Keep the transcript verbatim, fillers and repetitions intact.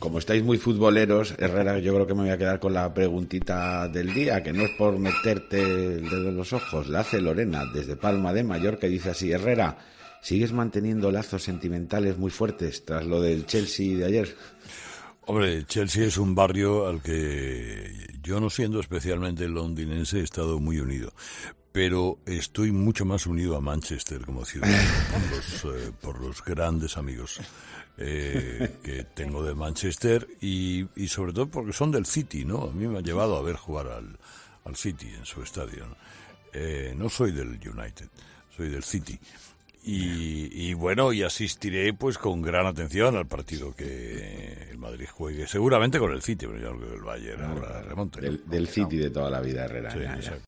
como estáis muy futboleros, Herrera, yo creo que me voy a quedar con la preguntita del día, que no es por meterte el dedo en los ojos. La hace Lorena, desde Palma de Mallorca, y dice así: Herrera, ¿sigues manteniendo lazos sentimentales muy fuertes tras lo del Chelsea de ayer? Hombre, Chelsea es un barrio al que yo, no siendo especialmente londinense, he estado muy unido. Pero estoy mucho más unido a Manchester como ciudad por los, eh, por los grandes amigos eh, que tengo de Manchester y, y sobre todo porque son del City, ¿no? A mí me ha llevado a ver jugar al, al City en su estadio, ¿no? Eh, no soy del United, soy del City. Y, y bueno, y asistiré pues con gran atención al partido que el Madrid juegue, seguramente con el City, pero yo creo que el Bayern ahora remonte, ¿no? Del, del City de toda la vida, Herrera. Sí, ya, ya.